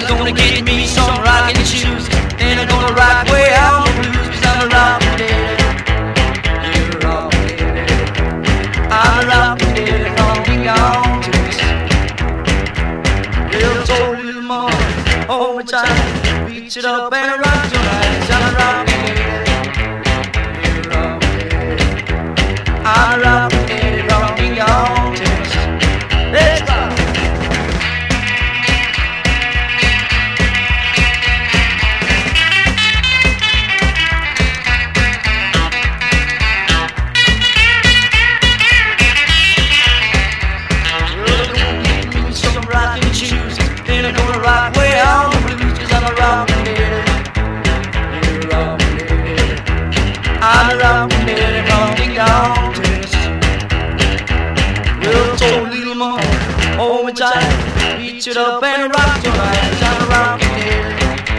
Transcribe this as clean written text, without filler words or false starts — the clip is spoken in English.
gonna get me some rocking shoes, and I'm gonna rock way out the blues, 'cause I'm a rockin' daddy. You're a rockin' daddy. I'm a rockin' daddy from the gone to us. Little told little mama, hold me tight, beat it up and rock tonight, 'cause I'm a rockin' daddy. You're a rockin' daddy. I'm a rockin' daddy from the gone to us. Let's rock. Rock way on the blues, 'cause I'm a rockin' daddy. You're a rockin' daddy. I'm a rockin' daddy from the gone to us. Little told little mama, hold me tight, beat it up and rock tonight.